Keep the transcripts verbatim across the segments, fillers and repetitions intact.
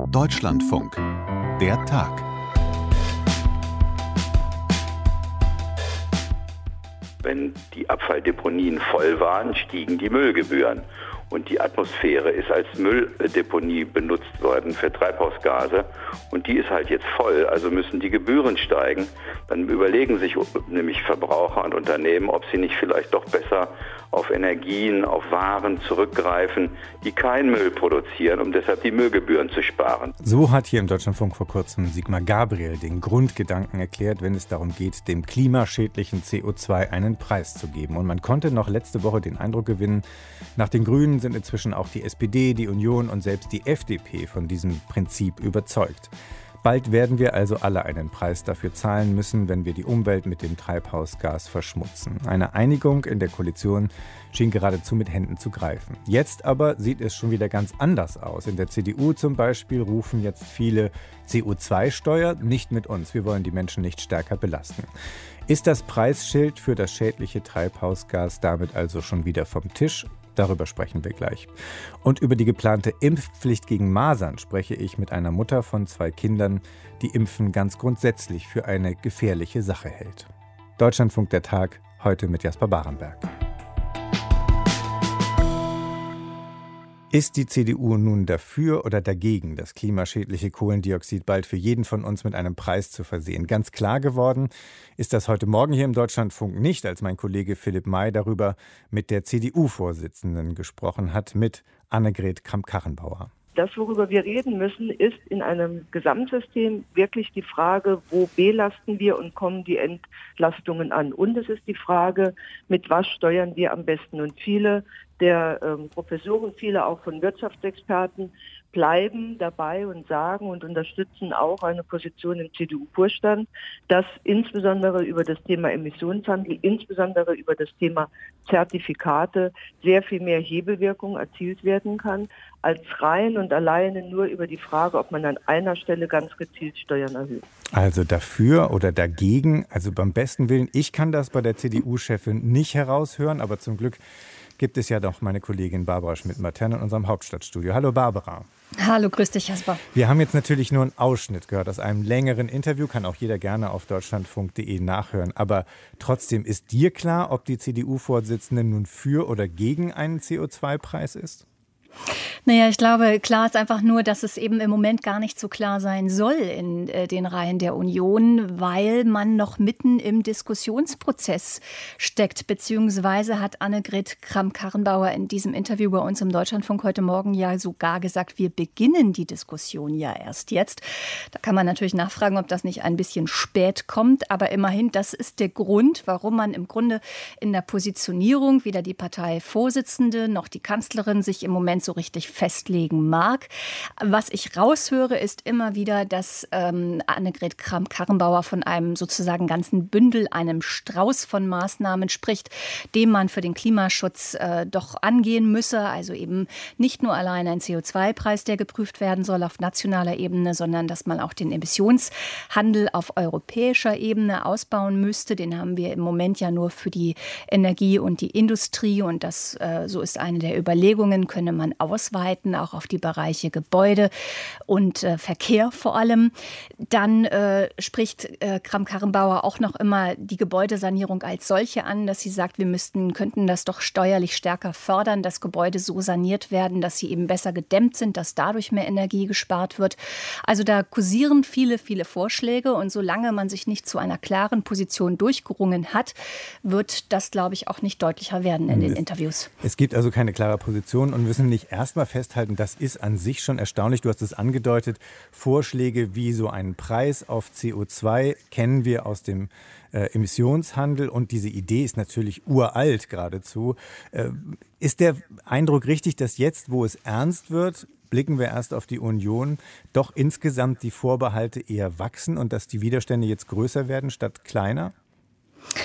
Deutschlandfunk. Der Tag. Wenn die Abfalldeponien voll waren, stiegen die Müllgebühren. Und die Atmosphäre ist als Mülldeponie benutzt worden für Treibhausgase. Und die ist halt jetzt voll, also müssen die Gebühren steigen. Dann überlegen sich nämlich Verbraucher und Unternehmen, ob sie nicht vielleicht doch besser auf Energien, auf Waren zurückgreifen, die keinen Müll produzieren, um deshalb die Müllgebühren zu sparen. So hat hier im Deutschlandfunk vor kurzem Sigmar Gabriel den Grundgedanken erklärt, wenn es darum geht, dem klimaschädlichen C O zwei einen Preis zu geben. Und man konnte noch letzte Woche den Eindruck gewinnen, nach den Grünen sind inzwischen auch die S P D, die Union und selbst die F D P von diesem Prinzip überzeugt. Bald werden wir also alle einen Preis dafür zahlen müssen, wenn wir die Umwelt mit dem Treibhausgas verschmutzen. Eine Einigung in der Koalition schien geradezu mit Händen zu greifen. Jetzt aber sieht es schon wieder ganz anders aus. In der C D U zum Beispiel rufen jetzt viele C O zwei Steuer, nicht mit uns. Wir wollen die Menschen nicht stärker belasten. Ist das Preisschild für das schädliche Treibhausgas damit also schon wieder vom Tisch? Darüber sprechen wir gleich. Und über die geplante Impfpflicht gegen Masern spreche ich mit einer Mutter von zwei Kindern, die Impfen ganz grundsätzlich für eine gefährliche Sache hält. Deutschlandfunk der Tag, heute mit Jasper Barenberg. Ist die C D U nun dafür oder dagegen, das klimaschädliche Kohlendioxid bald für jeden von uns mit einem Preis zu versehen? Ganz klar geworden ist das heute Morgen hier im Deutschlandfunk nicht, als mein Kollege Philipp May darüber mit der C D U-Vorsitzenden gesprochen hat, mit Annegret Kramp-Karrenbauer. Das, worüber wir reden müssen, ist in einem Gesamtsystem wirklich die Frage, wo belasten wir und kommen die Entlastungen an. Und es ist die Frage, mit was steuern wir am besten. Und viele der ähm, Professoren, viele auch von Wirtschaftsexperten bleiben dabei und sagen und unterstützen auch eine Position im C D U-Vorstand, dass insbesondere über das Thema Emissionshandel, insbesondere über das Thema Zertifikate sehr viel mehr Hebelwirkung erzielt werden kann, als rein und alleine nur über die Frage, ob man an einer Stelle ganz gezielt Steuern erhöht. Also dafür oder dagegen, also beim besten Willen, ich kann das bei der C D U-Chefin nicht heraushören, aber zum Glück gibt es ja doch meine Kollegin Barbara Schmidt-Matern in unserem Hauptstadtstudio. Hallo Barbara. Hallo, grüß dich, Jasper. Wir haben jetzt natürlich nur einen Ausschnitt gehört aus einem längeren Interview, kann auch jeder gerne auf deutschlandfunk punkt de nachhören. Aber trotzdem, ist dir klar, ob die C D U-Vorsitzende nun für oder gegen einen C O zwei Preis ist? Naja, ich glaube, klar ist einfach nur, dass es eben im Moment gar nicht so klar sein soll in äh, den Reihen der Union, weil man noch mitten im Diskussionsprozess steckt. Beziehungsweise hat Annegret Kramp-Karrenbauer in diesem Interview bei uns im Deutschlandfunk heute Morgen ja sogar gesagt, wir beginnen die Diskussion ja erst jetzt. Da kann man natürlich nachfragen, ob das nicht ein bisschen spät kommt. Aber immerhin, das ist der Grund, warum man im Grunde in der Positionierung weder die Parteivorsitzende noch die Kanzlerin sich im Moment so richtig festlegen mag. Was ich raushöre, ist immer wieder, dass ähm, Annegret Kramp-Karrenbauer von einem sozusagen ganzen Bündel, einem Strauß von Maßnahmen spricht, den man für den Klimaschutz äh, doch angehen müsse. Also eben nicht nur allein ein C O zwei Preis, der geprüft werden soll auf nationaler Ebene, sondern dass man auch den Emissionshandel auf europäischer Ebene ausbauen müsste. Den haben wir im Moment ja nur für die Energie und die Industrie. Und das, äh, so ist eine der Überlegungen, könne man ausweiten, auch auf die Bereiche Gebäude und äh, Verkehr vor allem. Dann äh, spricht äh, Kramp-Karrenbauer auch noch immer die Gebäudesanierung als solche an, dass sie sagt, wir müssten, könnten das doch steuerlich stärker fördern, dass Gebäude so saniert werden, dass sie eben besser gedämmt sind, dass dadurch mehr Energie gespart wird. Also da kursieren viele, viele Vorschläge und solange man sich nicht zu einer klaren Position durchgerungen hat, wird das, glaube ich, auch nicht deutlicher werden in den es, Interviews. Es gibt also keine klare Position und müssen nicht erstmal festhalten, das ist an sich schon erstaunlich. Du hast es angedeutet, Vorschläge wie so einen Preis auf C O zwei kennen wir aus dem äh, Emissionshandel und diese Idee ist natürlich uralt geradezu. Äh, ist der Eindruck richtig, dass jetzt, wo es ernst wird, blicken wir erst auf die Union, doch insgesamt die Vorbehalte eher wachsen und dass die Widerstände jetzt größer werden statt kleiner?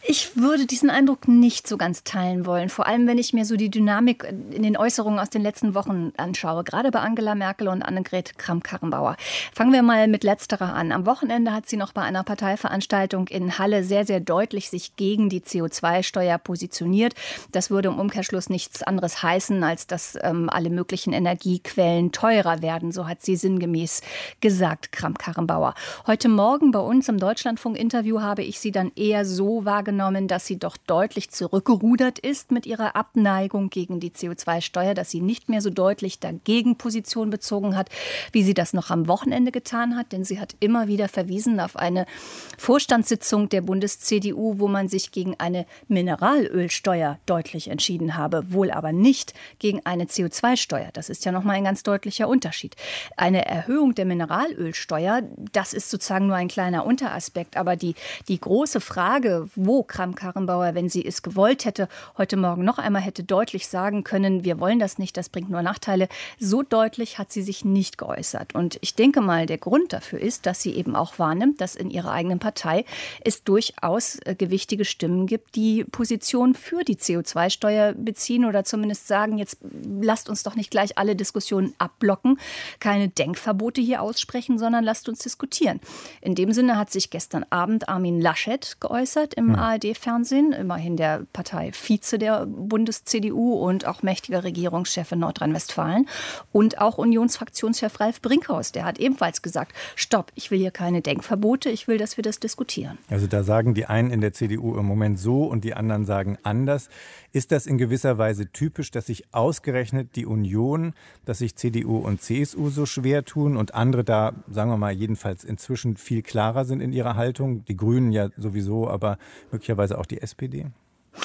Ich würde diesen Eindruck nicht so ganz teilen wollen, vor allem wenn ich mir so die Dynamik in den Äußerungen aus den letzten Wochen anschaue, gerade bei Angela Merkel und Annegret Kramp-Karrenbauer. Fangen wir mal mit letzterer an. Am Wochenende hat sie noch bei einer Parteiveranstaltung in Halle sehr, sehr deutlich sich gegen die C O zwei Steuer positioniert. Das würde im Umkehrschluss nichts anderes heißen, als dass ähm, alle möglichen Energiequellen teurer werden. So hat sie sinngemäß gesagt, Kramp-Karrenbauer. Heute Morgen bei uns im Deutschlandfunk-Interview habe ich sie dann eher so wahrgenommen, dass sie doch deutlich zurückgerudert ist mit ihrer Abneigung gegen die C O zwei Steuer, dass sie nicht mehr so deutlich dagegen Position bezogen hat, wie sie das noch am Wochenende getan hat. Denn sie hat immer wieder verwiesen auf eine Vorstandssitzung der Bundes-C D U, wo man sich gegen eine Mineralölsteuer deutlich entschieden habe, wohl aber nicht gegen eine C O zwei Steuer. Das ist ja nochmal ein ganz deutlicher Unterschied. Eine Erhöhung der Mineralölsteuer, das ist sozusagen nur ein kleiner Unteraspekt. Aber die, die große Frage, wo Kramp-Karrenbauer, wenn sie es gewollt hätte, heute Morgen noch einmal hätte deutlich sagen können, wir wollen das nicht, das bringt nur Nachteile. So deutlich hat sie sich nicht geäußert. Und ich denke mal, der Grund dafür ist, dass sie eben auch wahrnimmt, dass in ihrer eigenen Partei es durchaus äh, gewichtige Stimmen gibt, die Position für die C O zwei Steuer beziehen oder zumindest sagen, jetzt lasst uns doch nicht gleich alle Diskussionen abblocken, keine Denkverbote hier aussprechen, sondern lasst uns diskutieren. In dem Sinne hat sich gestern Abend Armin Laschet geäußert im A R D-Fernsehen, immerhin der Parteivize der Bundes-C D U und auch mächtiger Regierungschef in Nordrhein-Westfalen und auch Unionsfraktionschef Ralf Brinkhaus, der hat ebenfalls gesagt, stopp, ich will hier keine Denkverbote, ich will, dass wir das diskutieren. Also da sagen die einen in der C D U im Moment so und die anderen sagen anders. Ist das in gewisser Weise typisch, dass sich ausgerechnet die Union, dass sich C D U und C S U so schwer tun und andere da, sagen wir mal, jedenfalls inzwischen viel klarer sind in ihrer Haltung? Die Grünen ja sowieso, aber möglicherweise auch die S P D?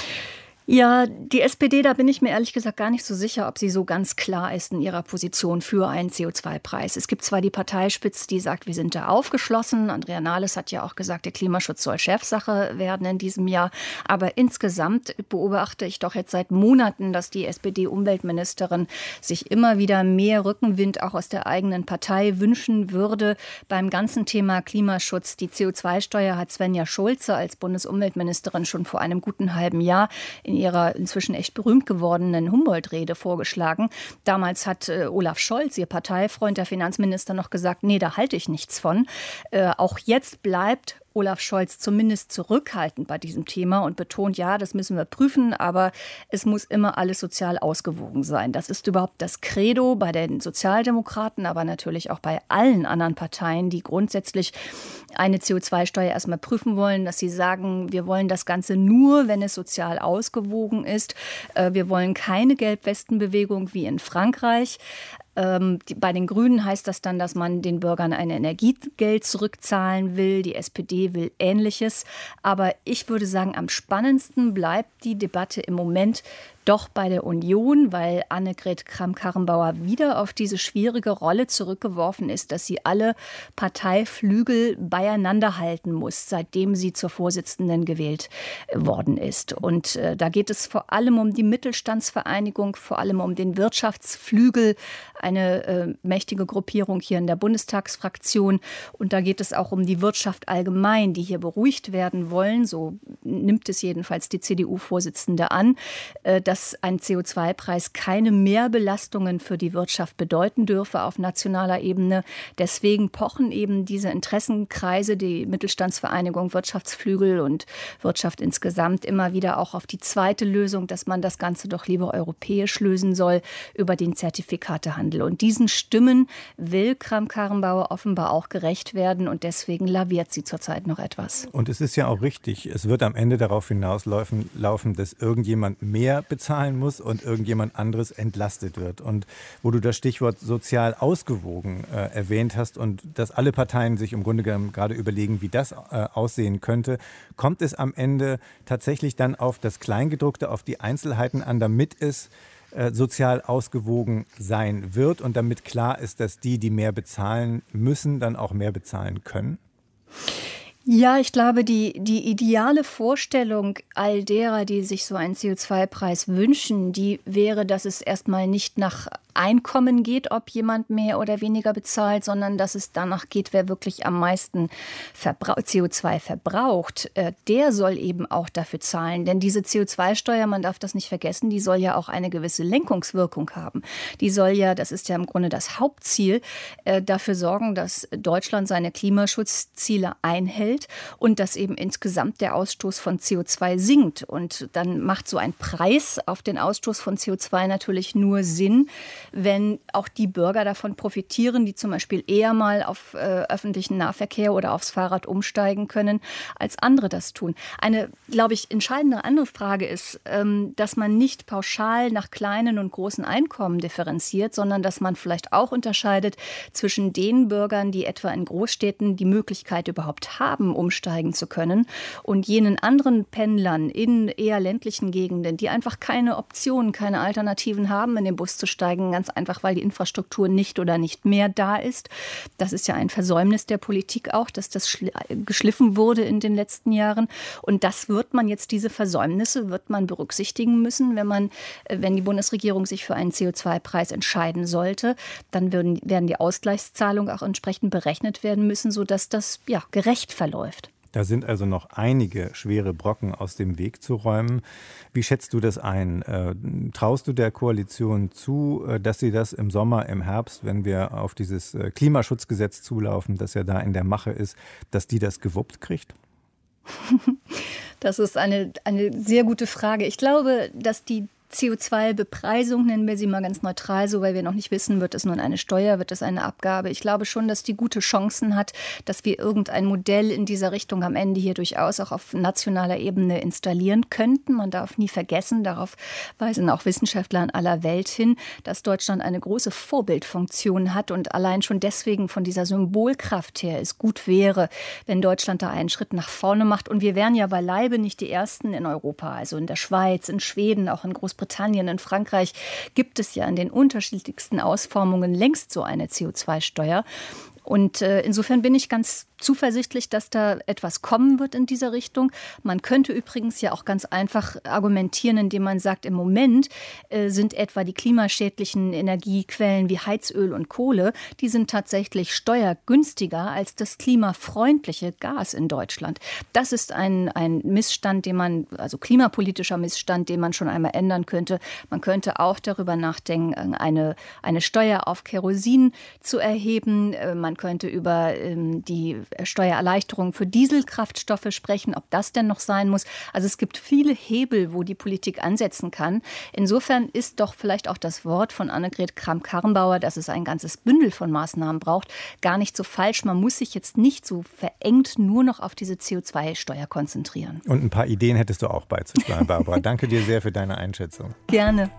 Ja, die S P D, da bin ich mir ehrlich gesagt gar nicht so sicher, ob sie so ganz klar ist in ihrer Position für einen C O zwei Preis. Es gibt zwar die Parteispitze, die sagt, wir sind da aufgeschlossen. Andrea Nahles hat ja auch gesagt, der Klimaschutz soll Chefsache werden in diesem Jahr. Aber insgesamt beobachte ich doch jetzt seit Monaten, dass die S P D-Umweltministerin sich immer wieder mehr Rückenwind auch aus der eigenen Partei wünschen würde. Beim ganzen Thema Klimaschutz, die C O zwei Steuer hat Svenja Schulze als Bundesumweltministerin schon vor einem guten halben Jahr in ihrer inzwischen echt berühmt gewordenen Humboldt-Rede vorgeschlagen. Damals hat äh, Olaf Scholz, ihr Parteifreund, der Finanzminister, noch gesagt, nee, da halte ich nichts von. Äh, auch jetzt bleibt Olaf Scholz zumindest zurückhaltend bei diesem Thema und betont, ja, das müssen wir prüfen, aber es muss immer alles sozial ausgewogen sein. Das ist überhaupt das Credo bei den Sozialdemokraten, aber natürlich auch bei allen anderen Parteien, die grundsätzlich eine C O zwei Steuer erstmal prüfen wollen, dass sie sagen, wir wollen das Ganze nur, wenn es sozial ausgewogen ist. Wir wollen keine Gelbwestenbewegung wie in Frankreich. Ähm, die, bei den Grünen heißt das dann, dass man den Bürgern ein Energiegeld zurückzahlen will. Die S P D will Ähnliches. Aber ich würde sagen, am spannendsten bleibt die Debatte im Moment doch bei der Union, weil Annegret Kramp-Karrenbauer wieder auf diese schwierige Rolle zurückgeworfen ist, dass sie alle Parteiflügel beieinander halten muss, seitdem sie zur Vorsitzenden gewählt worden ist. Und äh, da geht es vor allem um die Mittelstandsvereinigung, vor allem um den Wirtschaftsflügel, eine äh, mächtige Gruppierung hier in der Bundestagsfraktion. Und da geht es auch um die Wirtschaft allgemein, die hier beruhigt werden wollen. So nimmt es jedenfalls die C D U-Vorsitzende an, äh, dass ein C O zwei Preis keine Mehrbelastungen für die Wirtschaft bedeuten dürfe auf nationaler Ebene. Deswegen pochen eben diese Interessenkreise, die Mittelstandsvereinigung, Wirtschaftsflügel und Wirtschaft insgesamt immer wieder auch auf die zweite Lösung, dass man das Ganze doch lieber europäisch lösen soll über den Zertifikatehandel. Und diesen Stimmen will Kramp-Karrenbauer offenbar auch gerecht werden und deswegen laviert sie zurzeit noch etwas. Und es ist ja auch richtig, es wird am Ende darauf hinauslaufen, laufen, dass irgendjemand mehr bezahlen muss und irgendjemand anderes entlastet wird. Und wo du das Stichwort sozial ausgewogen äh, erwähnt hast und dass alle Parteien sich im Grunde genommen gerade überlegen, wie das äh, aussehen könnte, kommt es am Ende tatsächlich dann auf das Kleingedruckte, auf die Einzelheiten an, damit es äh, sozial ausgewogen sein wird und damit klar ist, dass die, die mehr bezahlen müssen, dann auch mehr bezahlen können? Ja, ich glaube, die, die ideale Vorstellung all derer, die sich so einen C O zwei Preis wünschen, die wäre, dass es erstmal nicht nach Einkommen geht, ob jemand mehr oder weniger bezahlt, sondern dass es danach geht, wer wirklich am meisten Verbrauch, C O zwei verbraucht. Äh, der soll eben auch dafür zahlen. Denn diese C O zwei Steuer, man darf das nicht vergessen, die soll ja auch eine gewisse Lenkungswirkung haben. Die soll ja, das ist ja im Grunde das Hauptziel, äh, dafür sorgen, dass Deutschland seine Klimaschutzziele einhält und dass eben insgesamt der Ausstoß von C O zwei sinkt. Und dann macht so ein Preis auf den Ausstoß von C O zwei natürlich nur Sinn, wenn auch die Bürger davon profitieren, die zum Beispiel eher mal auf äh, öffentlichen Nahverkehr oder aufs Fahrrad umsteigen können, als andere das tun. Eine, glaube ich, entscheidende andere Frage ist, ähm, dass man nicht pauschal nach kleinen und großen Einkommen differenziert, sondern dass man vielleicht auch unterscheidet zwischen den Bürgern, die etwa in Großstädten die Möglichkeit überhaupt haben, umsteigen zu können, und jenen anderen Pendlern in eher ländlichen Gegenden, die einfach keine Optionen, keine Alternativen haben, in den Bus zu steigen, ganz einfach, weil die Infrastruktur nicht oder nicht mehr da ist. Das ist ja ein Versäumnis der Politik auch, dass das geschliffen wurde in den letzten Jahren. Und das wird man jetzt, diese Versäumnisse wird man berücksichtigen müssen, wenn man, wenn die Bundesregierung sich für einen C O zwei Preis entscheiden sollte. Dann werden, werden die Ausgleichszahlungen auch entsprechend berechnet werden müssen, sodass das ja gerecht verläuft. Da sind also noch einige schwere Brocken aus dem Weg zu räumen. Wie schätzt du das ein? Äh, traust du der Koalition zu, äh, dass sie das im Sommer, im Herbst, wenn wir auf dieses äh, Klimaschutzgesetz zulaufen, das ja da in der Mache ist, dass die das gewuppt kriegt? Das ist eine, eine sehr gute Frage. Ich glaube, dass die C O zwei Bepreisung, nennen wir sie mal ganz neutral so, weil wir noch nicht wissen, wird es nun eine Steuer, wird es eine Abgabe. Ich glaube schon, dass die gute Chancen hat, dass wir irgendein Modell in dieser Richtung am Ende hier durchaus auch auf nationaler Ebene installieren könnten. Man darf nie vergessen, darauf weisen auch Wissenschaftler in aller Welt hin, dass Deutschland eine große Vorbildfunktion hat und allein schon deswegen von dieser Symbolkraft her es gut wäre, wenn Deutschland da einen Schritt nach vorne macht. Und wir wären ja beileibe nicht die Ersten in Europa, also in der Schweiz, in Schweden, auch in Großbritannien. Großbritannien, in Frankreich gibt es ja in den unterschiedlichsten Ausformungen längst so eine C O zwei Steuer. Und äh, insofern bin ich ganz zuversichtlich, dass da etwas kommen wird in dieser Richtung. Man könnte übrigens ja auch ganz einfach argumentieren, indem man sagt, im Moment äh, sind etwa die klimaschädlichen Energiequellen wie Heizöl und Kohle, die sind tatsächlich steuergünstiger als das klimafreundliche Gas in Deutschland. Das ist ein, ein Missstand, den man, also klimapolitischer Missstand, den man schon einmal ändern könnte. Man könnte auch darüber nachdenken, eine, eine Steuer auf Kerosin zu erheben. Man könnte über ähm, die Steuererleichterung für Dieselkraftstoffe sprechen, ob das denn noch sein muss. Also es gibt viele Hebel, wo die Politik ansetzen kann. Insofern ist doch vielleicht auch das Wort von Annegret Kramp-Karrenbauer, dass es ein ganzes Bündel von Maßnahmen braucht, gar nicht so falsch. Man muss sich jetzt nicht so verengt nur noch auf diese C O zwei Steuer konzentrieren. Und ein paar Ideen hättest du auch beizusteuern, Barbara. Danke dir sehr für deine Einschätzung. Gerne.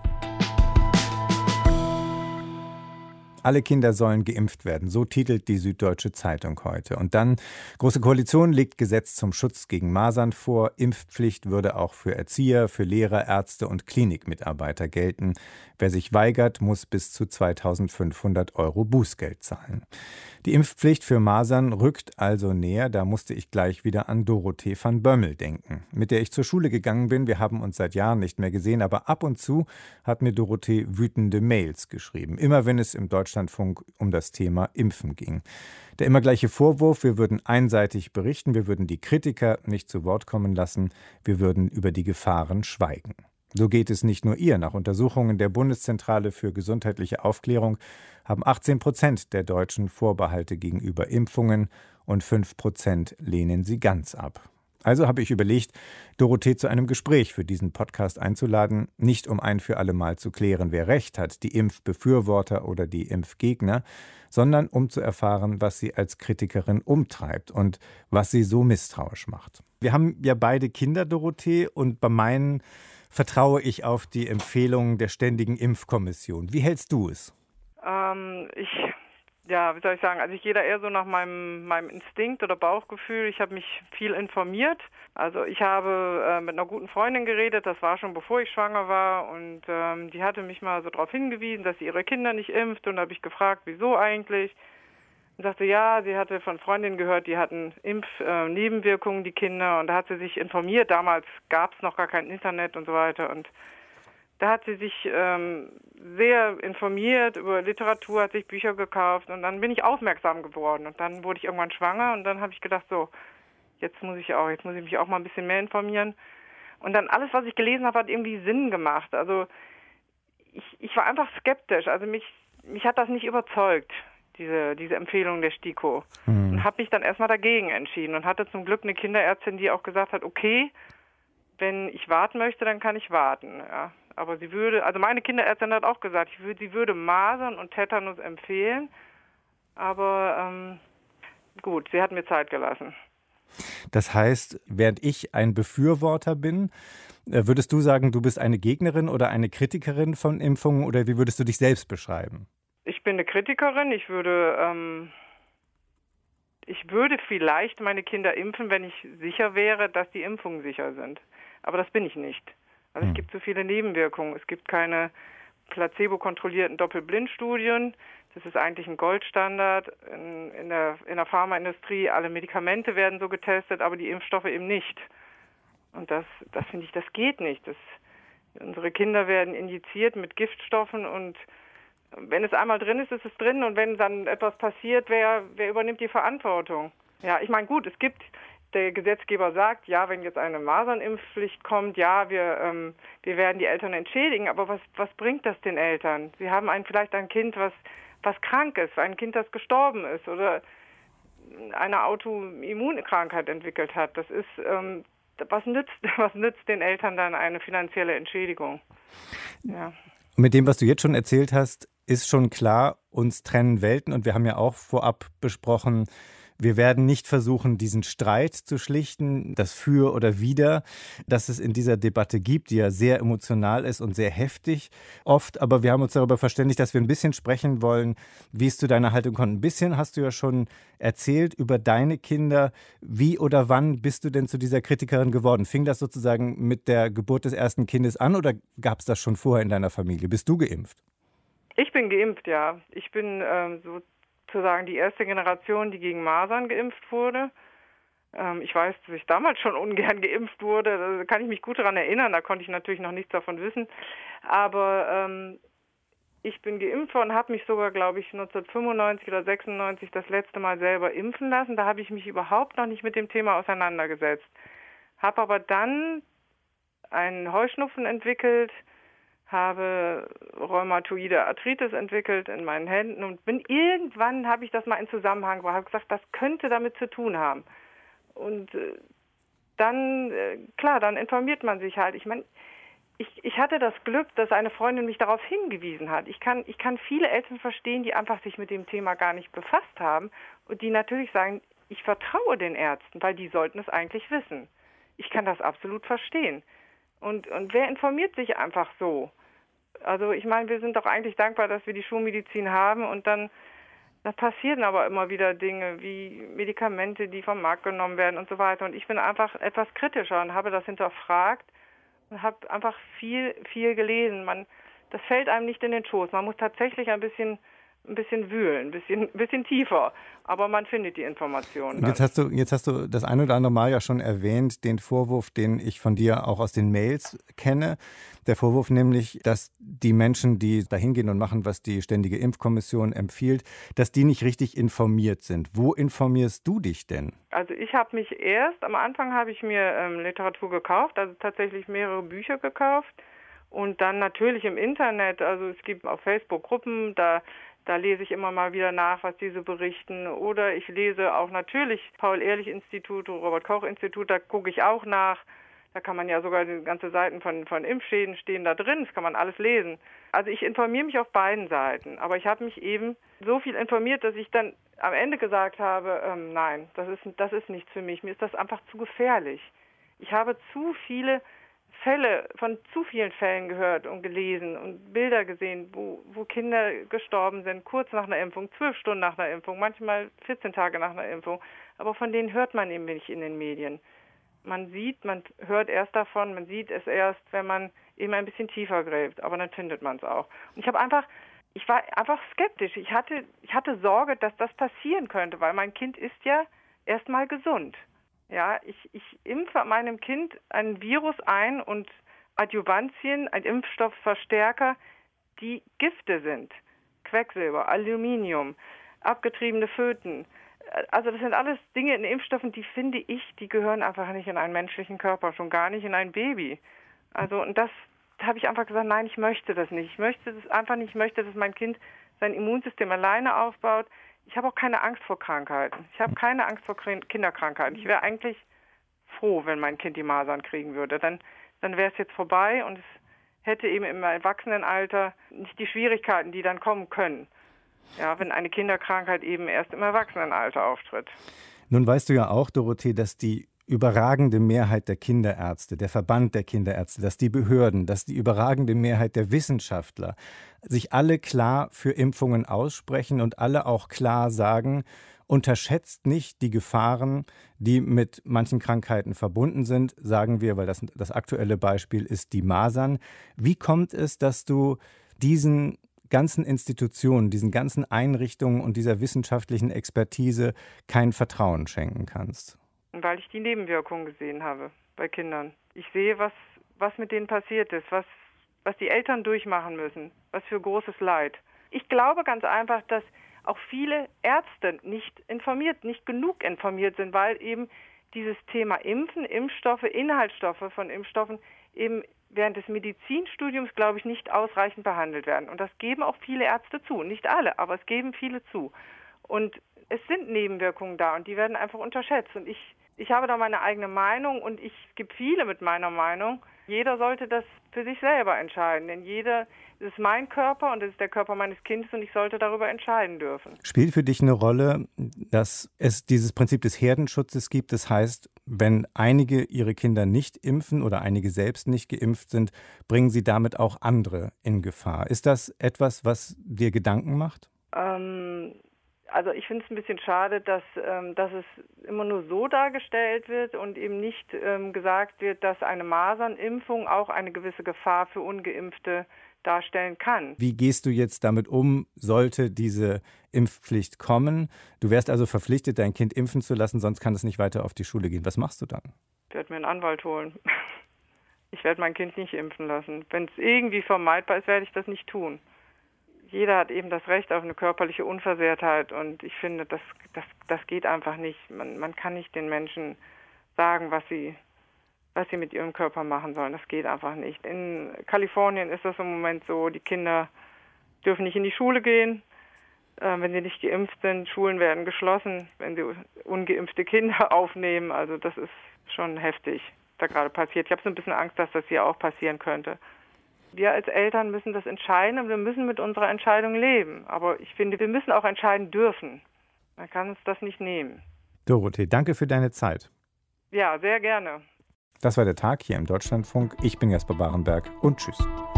Alle Kinder sollen geimpft werden, so titelt die Süddeutsche Zeitung heute. Und dann, Große Koalition legt Gesetz zum Schutz gegen Masern vor. Impfpflicht würde auch für Erzieher, für Lehrer, Ärzte und Klinikmitarbeiter gelten. Wer sich weigert, muss bis zu zweitausendfünfhundert Euro Bußgeld zahlen. Die Impfpflicht für Masern rückt also näher. Da musste ich gleich wieder an Dorothee van Bommel denken, mit der ich zur Schule gegangen bin. Wir haben uns seit Jahren nicht mehr gesehen, aber ab und zu hat mir Dorothee wütende Mails geschrieben. Immer wenn es im Deutschlandfunk um das Thema Impfen ging. Der immer gleiche Vorwurf, wir würden einseitig berichten, wir würden die Kritiker nicht zu Wort kommen lassen, wir würden über die Gefahren schweigen. So geht es nicht nur ihr. Nach Untersuchungen der Bundeszentrale für gesundheitliche Aufklärung haben achtzehn Prozent der Deutschen Vorbehalte gegenüber Impfungen und fünf Prozent lehnen sie ganz ab. Also habe ich überlegt, Dorothee zu einem Gespräch für diesen Podcast einzuladen, nicht um ein für alle Mal zu klären, wer recht hat, die Impfbefürworter oder die Impfgegner, sondern um zu erfahren, was sie als Kritikerin umtreibt und was sie so misstrauisch macht. Wir haben ja beide Kinder, Dorothee, und bei meinen vertraue ich auf die Empfehlungen der Ständigen Impfkommission. Wie hältst du es? Ähm, ich, ja, wie soll ich sagen, also ich gehe da eher so nach meinem, meinem Instinkt oder Bauchgefühl. Ich habe mich viel informiert. Also ich habe äh, mit einer guten Freundin geredet, das war schon bevor ich schwanger war, und ähm, die hatte mich mal so darauf hingewiesen, dass sie ihre Kinder nicht impft, und da habe ich gefragt, wieso eigentlich? Und sagte, ja, sie hatte von Freundinnen gehört, die hatten Impfnebenwirkungen, äh, die Kinder, und da hat sie sich informiert. Damals gab es noch gar kein Internet und so weiter, und Da hat sie sich ähm, sehr informiert über Literatur, hat sich Bücher gekauft und dann bin ich aufmerksam geworden und dann wurde ich irgendwann schwanger und dann habe ich gedacht, so, jetzt muss ich auch, jetzt muss ich mich auch mal ein bisschen mehr informieren. Und dann alles, was ich gelesen habe, hat irgendwie Sinn gemacht. Also ich, ich war einfach skeptisch, also mich, mich hat das nicht überzeugt, diese, diese Empfehlung der STIKO. Mhm. Und habe mich dann erstmal dagegen entschieden und hatte zum Glück eine Kinderärztin, die auch gesagt hat, okay, wenn ich warten möchte, dann kann ich warten, ja. Aber sie würde, also meine Kinderärztin hat auch gesagt, ich würde, sie würde Masern und Tetanus empfehlen, aber ähm, gut, sie hat mir Zeit gelassen. Das heißt, während ich ein Befürworter bin, würdest du sagen, du bist eine Gegnerin oder eine Kritikerin von Impfungen oder wie würdest du dich selbst beschreiben? Ich bin eine Kritikerin, ich würde, ähm, ich würde vielleicht meine Kinder impfen, wenn ich sicher wäre, dass die Impfungen sicher sind. Aber das bin ich nicht. Also es gibt so viele Nebenwirkungen. Es gibt keine placebo-kontrollierten Doppelblindstudien. Das ist eigentlich ein Goldstandard in, in, der, in der Pharmaindustrie. Alle Medikamente werden so getestet, aber die Impfstoffe eben nicht. Und das, das finde ich, das geht nicht. Das, unsere Kinder werden injiziert mit Giftstoffen und wenn es einmal drin ist, ist es drin und wenn dann etwas passiert, wer, wer übernimmt die Verantwortung? Ja, ich meine, gut, es gibt... Der Gesetzgeber sagt, ja, wenn jetzt eine Masernimpfpflicht kommt, ja, wir, ähm, wir werden die Eltern entschädigen, aber was, was bringt das den Eltern? Sie haben ein, vielleicht ein Kind, was, was krank ist, ein Kind, das gestorben ist oder eine Autoimmunkrankheit entwickelt hat. Das ist, ähm, was nützt, was nützt den Eltern dann eine finanzielle Entschädigung? Ja. Mit dem, was du jetzt schon erzählt hast, ist schon klar, uns trennen Welten und wir haben ja auch vorab besprochen, wir werden nicht versuchen, diesen Streit zu schlichten, das Für oder Wider, das es in dieser Debatte gibt, die ja sehr emotional ist und sehr heftig oft. Aber wir haben uns darüber verständigt, dass wir ein bisschen sprechen wollen, wie es zu deiner Haltung kommt. Ein bisschen hast du ja schon erzählt über deine Kinder. Wie oder wann bist du denn zu dieser Kritikerin geworden? Fing das sozusagen mit der Geburt des ersten Kindes an oder gab es das schon vorher in deiner Familie? Bist du geimpft? Ich bin geimpft, ja. Ich bin ähm, so sozusagen die erste Generation, die gegen Masern geimpft wurde. Ähm, ich weiß, dass ich damals schon ungern geimpft wurde. Da kann ich mich gut daran erinnern. Da konnte ich natürlich noch nichts davon wissen. Aber ähm, ich bin geimpft und habe mich sogar, glaube ich, neunzehnhundertfünfundneunzig oder sechsundneunzig das letzte Mal selber impfen lassen. Da habe ich mich überhaupt noch nicht mit dem Thema auseinandergesetzt. Habe aber dann einen Heuschnupfen entwickelt, habe rheumatoide Arthritis entwickelt in meinen Händen und bin irgendwann, habe ich das mal in Zusammenhang gebracht, habe gesagt, das könnte damit zu tun haben. Und äh, dann, äh, klar, dann informiert man sich halt. Ich meine, ich, ich hatte das Glück, dass eine Freundin mich darauf hingewiesen hat. Ich kann, ich kann viele Eltern verstehen, die einfach sich mit dem Thema gar nicht befasst haben und die natürlich sagen, ich vertraue den Ärzten, weil die sollten es eigentlich wissen. Ich kann das absolut verstehen. Und, und wer informiert sich einfach so? Also ich meine, wir sind doch eigentlich dankbar, dass wir die Schulmedizin haben und dann, dann passieren aber immer wieder Dinge wie Medikamente, die vom Markt genommen werden und so weiter. Und ich bin einfach etwas kritischer und habe das hinterfragt und habe einfach viel, viel gelesen. Man, das fällt einem nicht in den Schoß. Man muss tatsächlich ein bisschen ein bisschen wühlen, ein bisschen, ein bisschen tiefer, aber man findet die Informationen. Jetzt hast du, jetzt hast du das ein oder andere Mal ja schon erwähnt, den Vorwurf, den ich von dir auch aus den Mails kenne. Der Vorwurf nämlich, dass die Menschen, die da hingehen und machen, was die Ständige Impfkommission empfiehlt, dass die nicht richtig informiert sind. Wo informierst du dich denn? Also ich habe mich erst, am Anfang habe ich mir ähm, Literatur gekauft, also tatsächlich mehrere Bücher gekauft und dann natürlich im Internet, also es gibt auf Facebook Gruppen, da Da lese ich immer mal wieder nach, was diese berichten. Oder ich lese auch natürlich Paul-Ehrlich-Institut, Robert-Koch-Institut, da gucke ich auch nach. Da kann man ja sogar die ganze Seiten von, von Impfschäden stehen da drin, das kann man alles lesen. Also ich informiere mich auf beiden Seiten. Aber ich habe mich eben so viel informiert, dass ich dann am Ende gesagt habe, ähm, nein, das ist, das ist nichts für mich. Mir ist das einfach zu gefährlich. Ich habe zu viele Fälle, von zu vielen Fällen gehört und gelesen und Bilder gesehen, wo, wo Kinder gestorben sind, kurz nach einer Impfung, zwölf Stunden nach einer Impfung, manchmal vierzehn Tage nach einer Impfung. Aber von denen hört man eben nicht in den Medien. Man sieht, man hört erst davon, man sieht es erst, wenn man eben ein bisschen tiefer gräbt. Aber dann findet man es auch. Und ich habe einfach, ich war einfach skeptisch. Ich hatte, ich hatte Sorge, dass das passieren könnte, weil mein Kind ist ja erstmal gesund. Ja, ich, ich impfe meinem Kind ein Virus ein und Adjuvantien, ein Impfstoffverstärker, die Gifte sind. Quecksilber, Aluminium, abgetriebene Föten. Also das sind alles Dinge in Impfstoffen, die finde ich, die gehören einfach nicht in einen menschlichen Körper, schon gar nicht in ein Baby. Also und das habe ich einfach gesagt, nein, ich möchte das nicht. Ich möchte das einfach nicht. Ich möchte, dass mein Kind sein Immunsystem alleine aufbaut. Ich habe auch keine Angst vor Krankheiten. Ich habe keine Angst vor Kinderkrankheiten. Ich wäre eigentlich froh, wenn mein Kind die Masern kriegen würde. Dann, dann wäre es jetzt vorbei und es hätte eben im Erwachsenenalter nicht die Schwierigkeiten, die dann kommen können. Ja, wenn eine Kinderkrankheit eben erst im Erwachsenenalter auftritt. Nun weißt du ja auch, Dorothee, dass die überragende Mehrheit der Kinderärzte, der Verband der Kinderärzte, dass die Behörden, dass die überragende Mehrheit der Wissenschaftler sich alle klar für Impfungen aussprechen und alle auch klar sagen, unterschätzt nicht die Gefahren, die mit manchen Krankheiten verbunden sind, sagen wir, weil das das aktuelle Beispiel ist die Masern. Wie kommt es, dass du diesen ganzen Institutionen, diesen ganzen Einrichtungen und dieser wissenschaftlichen Expertise kein Vertrauen schenken kannst? Weil ich die Nebenwirkungen gesehen habe bei Kindern. Ich sehe, was, was mit denen passiert ist, was, was die Eltern durchmachen müssen, was für großes Leid. Ich glaube ganz einfach, dass auch viele Ärzte nicht informiert, nicht genug informiert sind, weil eben dieses Thema Impfen, Impfstoffe, Inhaltsstoffe von Impfstoffen eben während des Medizinstudiums, glaube ich, nicht ausreichend behandelt werden. Und das geben auch viele Ärzte zu. Nicht alle, aber es geben viele zu. Und es sind Nebenwirkungen da und die werden einfach unterschätzt. Und ich, ich habe da meine eigene Meinung und ich, es gibt viele mit meiner Meinung. Jeder sollte das für sich selber entscheiden, denn jeder, das ist mein Körper und das ist der Körper meines Kindes und ich sollte darüber entscheiden dürfen. Spielt für dich eine Rolle, dass es dieses Prinzip des Herdenschutzes gibt? Das heißt, wenn einige ihre Kinder nicht impfen oder einige selbst nicht geimpft sind, bringen sie damit auch andere in Gefahr. Ist das etwas, was dir Gedanken macht? Ähm, also ich finde es ein bisschen schade, dass, ähm, dass es immer nur so dargestellt wird und eben nicht ähm, gesagt wird, dass eine Masernimpfung auch eine gewisse Gefahr für Ungeimpfte darstellen kann. Wie gehst du jetzt damit um, sollte diese Impfpflicht kommen? Du wärst also verpflichtet, dein Kind impfen zu lassen, sonst kann es nicht weiter auf die Schule gehen. Was machst du dann? Ich werde mir einen Anwalt holen. Ich werde mein Kind nicht impfen lassen. Wenn es irgendwie vermeidbar ist, werde ich das nicht tun. Jeder hat eben das Recht auf eine körperliche Unversehrtheit und ich finde, das, das, das geht einfach nicht. Man, man kann nicht den Menschen sagen, was sie, was sie mit ihrem Körper machen sollen. Das geht einfach nicht. In Kalifornien ist das im Moment so, die Kinder dürfen nicht in die Schule gehen, äh, wenn sie nicht geimpft sind. Schulen werden geschlossen, wenn sie ungeimpfte Kinder aufnehmen. Also das ist schon heftig, da gerade passiert. Ich habe so ein bisschen Angst, dass das hier auch passieren könnte. Wir als Eltern müssen das entscheiden und wir müssen mit unserer Entscheidung leben. Aber ich finde, wir müssen auch entscheiden dürfen. Man kann uns das nicht nehmen. Dorothee, danke für deine Zeit. Ja, sehr gerne. Das war der Tag hier im Deutschlandfunk. Ich bin Jasper Barenberg und tschüss.